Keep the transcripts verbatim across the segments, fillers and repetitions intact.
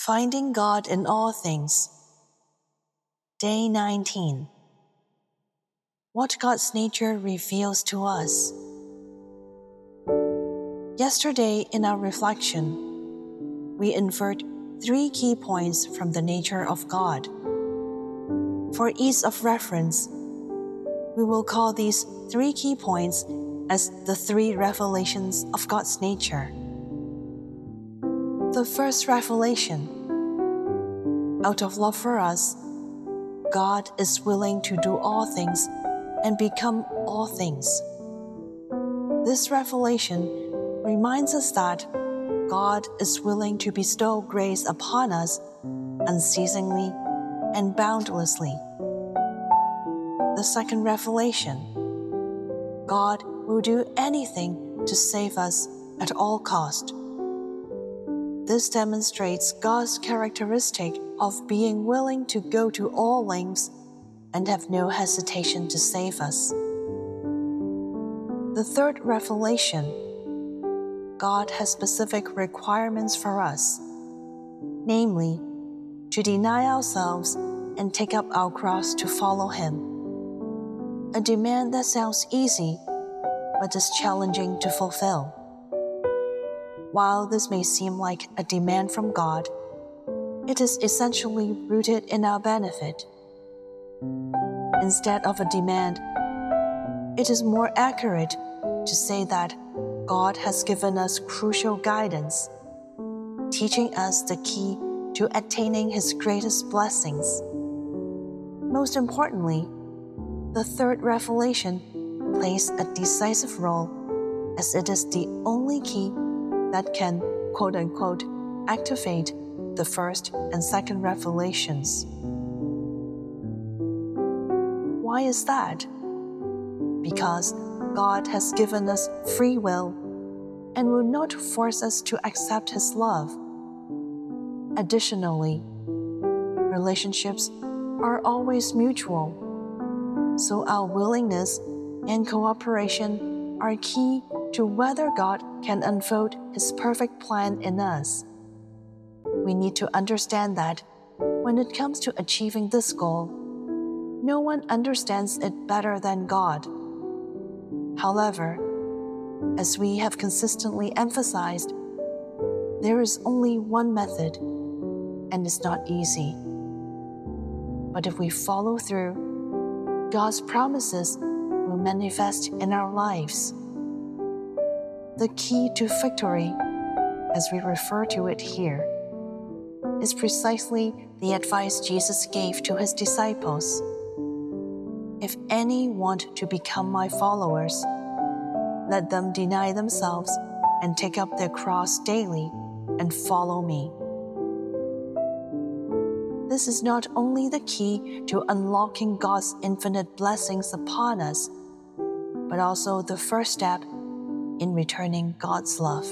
Finding God in All Things. Day nineteen. What God's nature reveals to us. Yesterday, in our reflection, we inferred three key points from the nature of God. For ease of reference, we will call these three key points as the three revelations of God's nature. The first revelation. Out of love for us, God is willing to do all things and become all things. This revelation reminds us that God is willing to bestow grace upon us unceasingly and boundlessly. The second revelation. God will do anything to save us at all cost. This demonstrates God's characteristic of being willing to go to all lengths and have no hesitation to save us. The third revelation. God has specific requirements for us, namely, to deny ourselves and take up our cross to follow Him. A demand that sounds easy, but is challenging to fulfill. While this may seem like a demand from God, it is essentially rooted in our benefit. Instead of a demand, it is more accurate to say that God has given us crucial guidance, teaching us the key to attaining His greatest blessings. Most importantly, the third revelation plays a decisive role as it is the only key that can, quote-unquote, activate the first and second revelations. Why is that? Because God has given us free will and will not force us to accept His love. Additionally, relationships are always mutual, so our willingness and cooperation are key to whether God can unfold His perfect plan in us. We need to understand that when it comes to achieving this goal, no one understands it better than God. However, as we have consistently emphasized, there is only one method, and it's not easy. But if we follow through, God's promises will manifest in our lives. The key to victory, as we refer to it here, is precisely the advice Jesus gave to His disciples. If any want to become my followers, let them deny themselves and take up their cross daily and follow me. This is not only the key to unlocking God's infinite blessings upon us, but also the first step in returning God's love.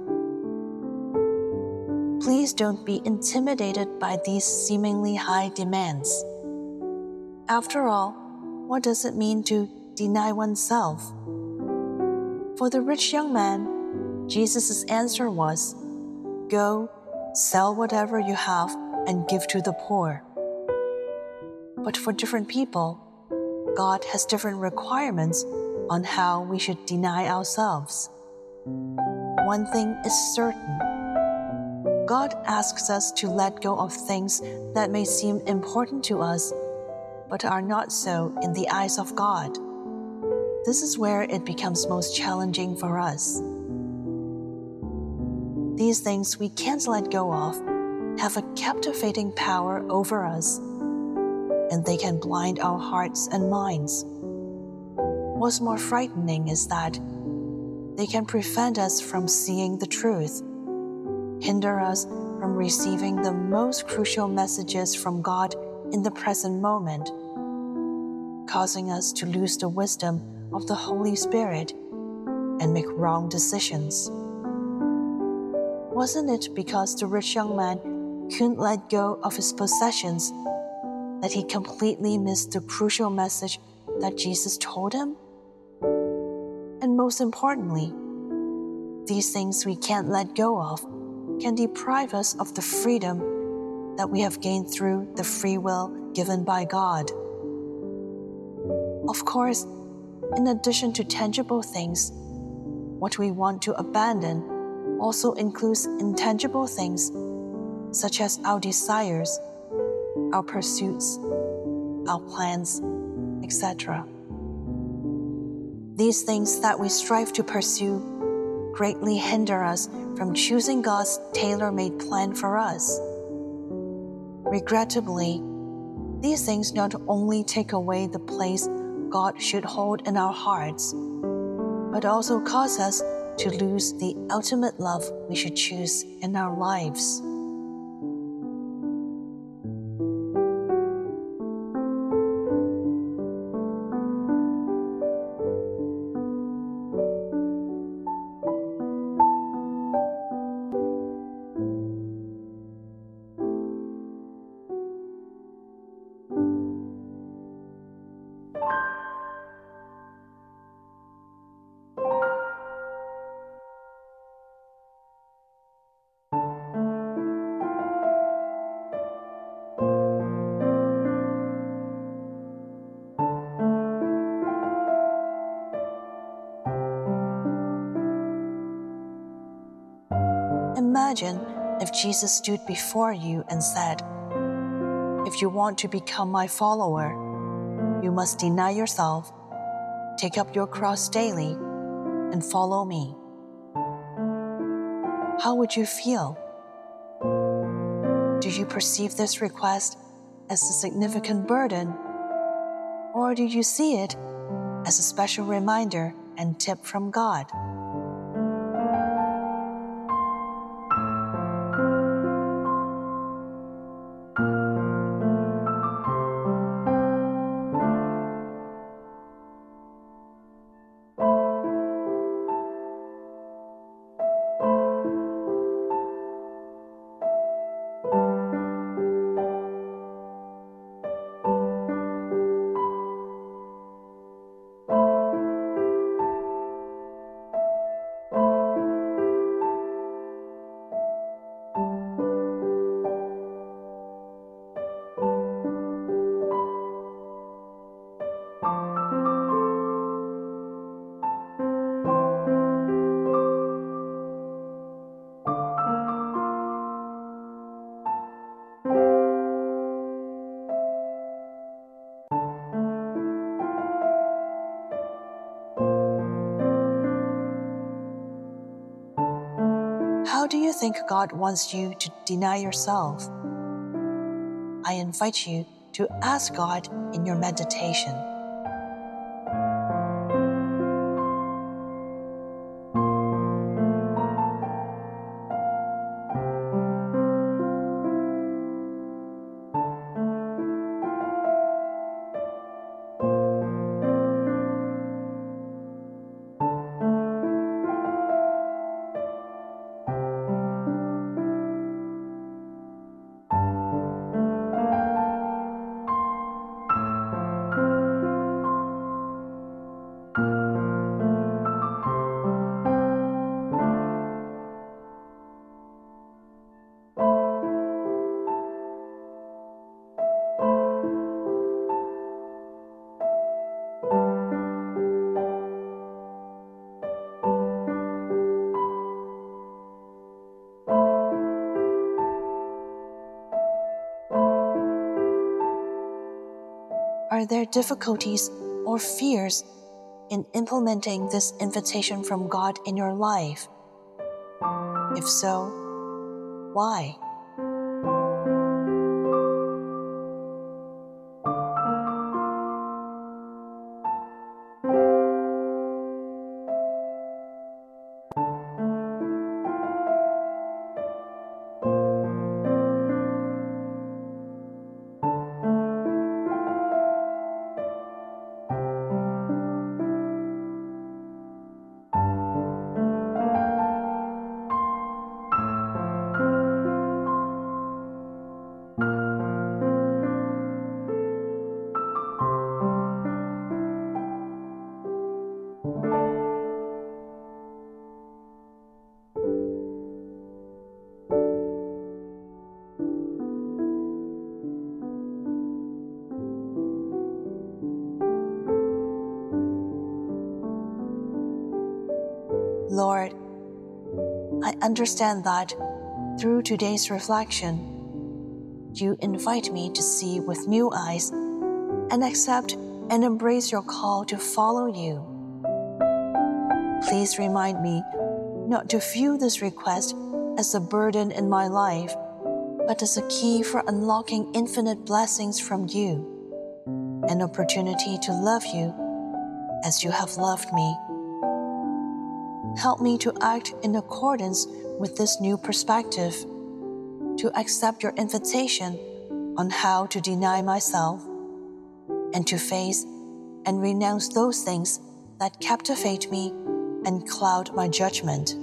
Please don't be intimidated by these seemingly high demands. After all, what does it mean to deny oneself? For the rich young man, Jesus' answer was, "Go, sell whatever you have and give to the poor." But for different people, God has different requirements on how we should deny ourselves. One thing is certain. God asks us to let go of things that may seem important to us, but are not so in the eyes of God. This is where it becomes most challenging for us. These things we can't let go of have a captivating power over us, and they can blind our hearts and minds. What's more frightening is that they can prevent us from seeing the truth, hinder us from receiving the most crucial messages from God in the present moment, causing us to lose the wisdom of the Holy Spirit and make wrong decisions. Wasn't it because the rich young man couldn't let go of his possessions that he completely missed the crucial message that Jesus told him? And most importantly, these things we can't let go of can deprive us of the freedom that we have gained through the free will given by God. Of course, in addition to tangible things, what we want to abandon also includes intangible things such as our desires, our pursuits, our plans, et cetera. These things that we strive to pursue greatly hinder us from choosing God's tailor-made plan for us. Regrettably, these things not only take away the place God should hold in our hearts, but also cause us to lose the ultimate love we should choose in our lives. Imagine if Jesus stood before you and said, "If you want to become my follower, you must deny yourself, take up your cross daily, and follow me." How would you feel? Do you perceive this request as a significant burden, or do you see it as a special reminder and tip from God? How do you think God wants you to deny yourself? I invite you to ask God in your meditation. Are there difficulties or fears in implementing this invitation from God in your life? If so, why? Lord, I understand that through today's reflection, you invite me to see with new eyes and accept and embrace your call to follow you. Please remind me not to view this request as a burden in my life, but as a key for unlocking infinite blessings from you, an opportunity to love you as you have loved me. Help me to act in accordance with this new perspective, to accept your invitation on how to deny myself, and to face and renounce those things that captivate me and cloud my judgment.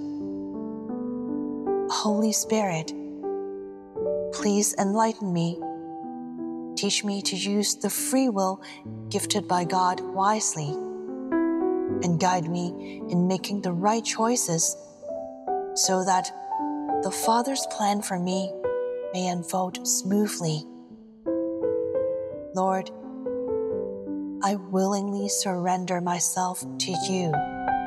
Holy Spirit, please enlighten me. Teach me to use the free will gifted by God wisely, and guide me in making the right choices so that the Father's plan for me may unfold smoothly. Lord, I willingly surrender myself to you.